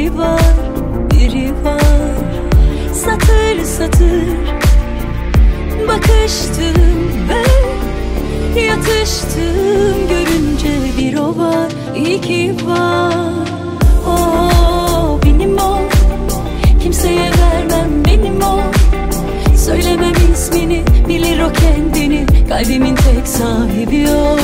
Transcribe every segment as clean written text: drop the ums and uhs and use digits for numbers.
biri var, biri var. Satır satır bakıştım ve yatıştım, görünce bir o var, iki var. O benim o, kimseye vermem benim o. Söylemem ismini, bilir o kendini, kalbimin tek sahibi o.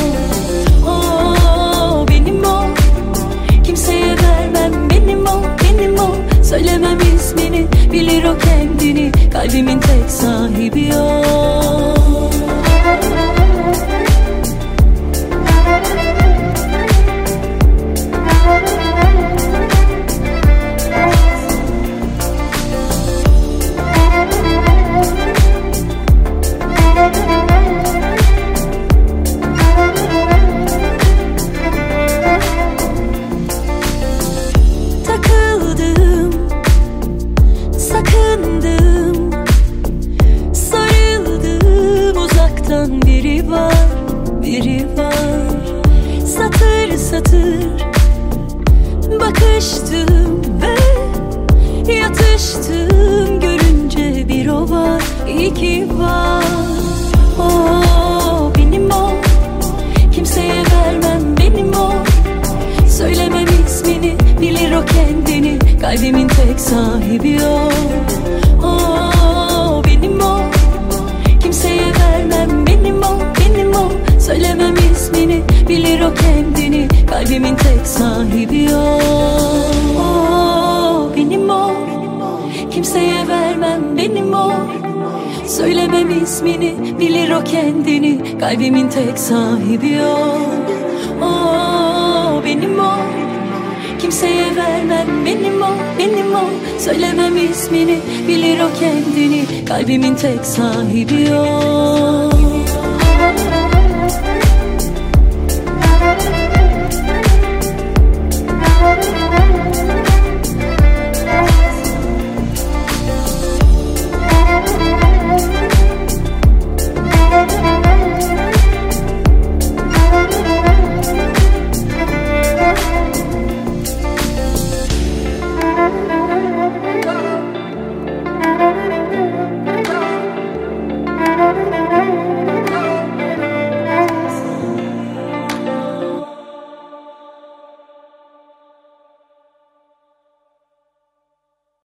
O benim o, kimseye vermem benim o, benim o. Söylemem ismini, bilir o kendini, kalbimin tek sahibi o. Biri var, biri var. Satır satır bakıştım ve yatıştım, görünce bir o var, iki var. O benim o, kimseye vermem benim o. Söylemem ismini, bilir o kendini, kalbimin tek sahibi o. O benim o, kimseye vermem benim o, benim o. Söylemem ismini, bilir o kendini, kalbimin tek sahibi o. O benim o, kimseye vermem benim o. Söylemem ismini, bilir o kendini, kalbimin tek sahibi o. O benim o, kimseye vermem benim o, benim o. Söylemem ismini, bilir o kendini, kalbimin tek sahibi o.